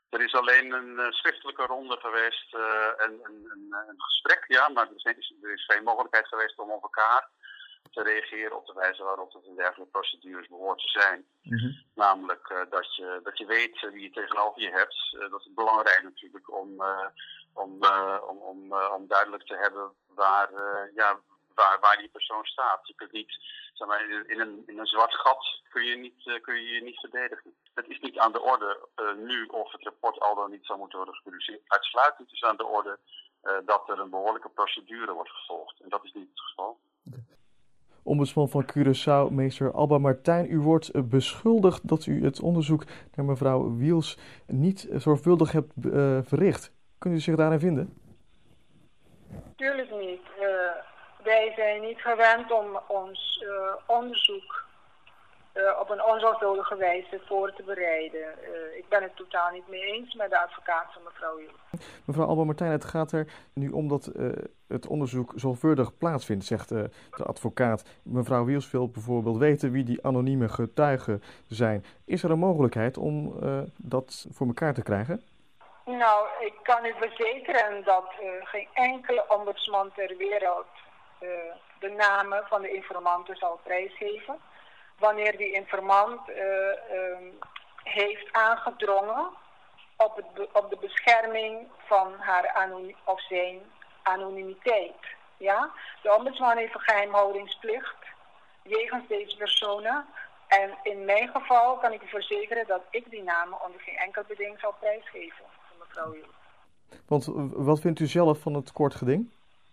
Er is alleen een schriftelijke ronde geweest en een gesprek, ja, maar er is geen mogelijkheid geweest om op elkaar te reageren op de wijze waarop het in dergelijke procedures behoort te zijn. Mhm. Namelijk dat je weet wie je tegenover je hebt. Dat is belangrijk natuurlijk om duidelijk te hebben waar die persoon staat. Je kunt niet, zeg maar, in een zwart gat kun je je niet verdedigen. Het is niet aan de orde nu of het rapport al dan niet zou moeten worden gepubliceerd. Uitsluitend is aan de orde dat er een behoorlijke procedure wordt gevolgd. En dat is niet het geval. Ombudsman van Curaçao, meester Alba Martijn, u wordt beschuldigd dat u het onderzoek naar mevrouw Wiels niet zorgvuldig hebt verricht. Kunt u zich daarin vinden? Tuurlijk niet. Wij zijn niet gewend om ons onderzoek op een onzorgvuldige wijze voor te bereiden. Ik ben het totaal niet mee eens met de advocaat van mevrouw Wiels. Mevrouw Alba Martijn, het gaat er nu om dat het onderzoek zorgvuldig plaatsvindt, zegt de advocaat. Mevrouw Wiels wil bijvoorbeeld weten wie die anonieme getuigen zijn. Is er een mogelijkheid om dat voor elkaar te krijgen? Nou, ik kan u verzekeren dat geen enkele ombudsman ter wereld de namen van de informanten zal prijsgeven. Wanneer die informant heeft aangedrongen op de bescherming van haar of zijn anonimiteit. Ja? De ombudsman heeft een geheimhoudingsplicht jegens deze personen. En in mijn geval kan ik u verzekeren dat ik die namen onder geen enkel beding zal prijsgeven van mevrouw Wiels. Want wat vindt u zelf van het kort geding?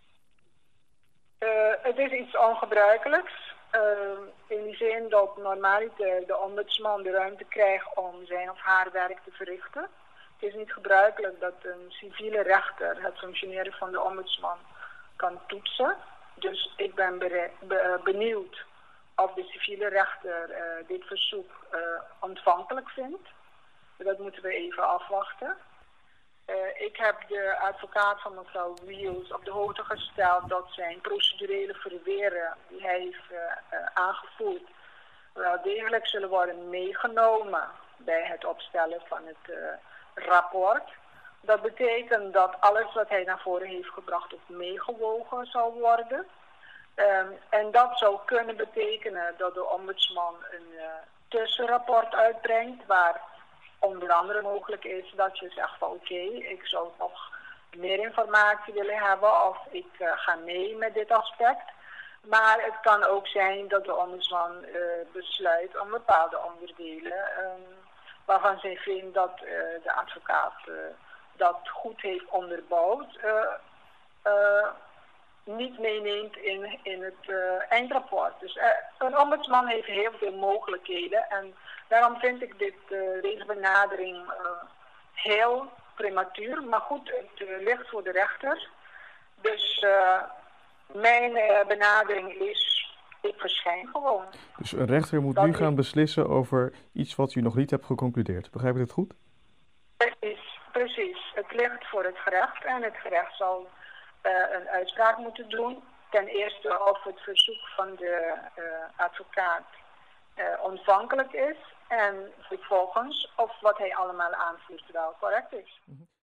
Het is iets ongebruikelijks. In die zin dat normaliter de ombudsman de ruimte krijgt om zijn of haar werk te verrichten. Het is niet gebruikelijk dat een civiele rechter het functioneren van de ombudsman kan toetsen. Dus ik ben benieuwd of de civiele rechter dit verzoek ontvankelijk vindt. Dat moeten we even afwachten. Ik heb de advocaat van mevrouw Wiels op de hoogte gesteld dat zijn procedurele verweren die hij heeft aangevoerd wel degelijk zullen worden meegenomen bij het opstellen van het rapport. Dat betekent dat alles wat hij naar voren heeft gebracht ook meegewogen zal worden. En dat zou kunnen betekenen dat de ombudsman een tussenrapport uitbrengt waar onder andere mogelijk is dat je zegt van oké, ik zou nog meer informatie willen hebben of ik ga mee met dit aspect. Maar het kan ook zijn dat de ombudsman besluit om bepaalde onderdelen waarvan zij vindt dat de advocaat dat goed heeft onderbouwd, niet meeneemt in het eindrapport. Dus een ombudsman heeft heel veel mogelijkheden en daarom vind ik deze benadering heel prematuur. Maar goed, het ligt voor de rechter. Dus mijn benadering is, ik verschijn gewoon. Dus een rechter moet nu gaan beslissen over iets wat u nog niet hebt geconcludeerd. Begrijp ik het goed? Precies. Het ligt voor het gerecht en het gerecht zal een uitspraak moeten doen. Ten eerste of het verzoek van de advocaat ontvankelijk is. En vervolgens of wat hij allemaal aanvoert wel correct is.